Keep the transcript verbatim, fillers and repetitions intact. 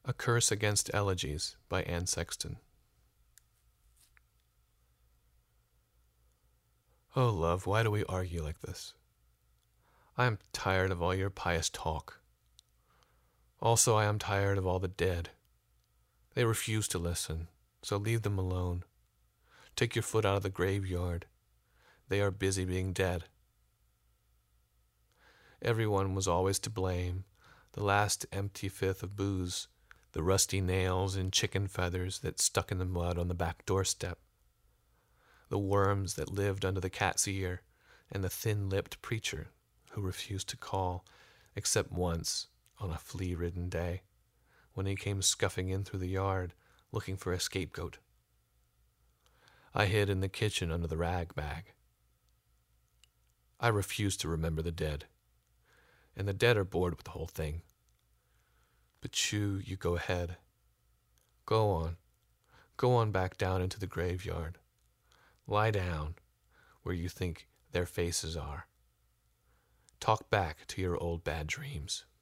A Curse Against Elegies by Anne Sexton. Oh, love, why do we argue like this? I am tired of all your pious talk. Also, I am tired of all the dead. They refuse to listen, so leave them alone. Take your foot out of the graveyard. They are busy being dead. Everyone was always to blame. The last empty fifth of booze, the rusty nails and chicken feathers that stuck in the mud on the back doorstep, the worms that lived under the cat's ear, and the thin-lipped preacher who refused to call, except once on a flea-ridden day, when he came scuffing in through the yard looking for a scapegoat. I hid in the kitchen under the rag bag. I refuse to remember the dead, and the dead are bored with the whole thing. But you, you go ahead. Go on. Go on back down into the graveyard. Lie down where you think their faces are. Talk back to your old bad dreams.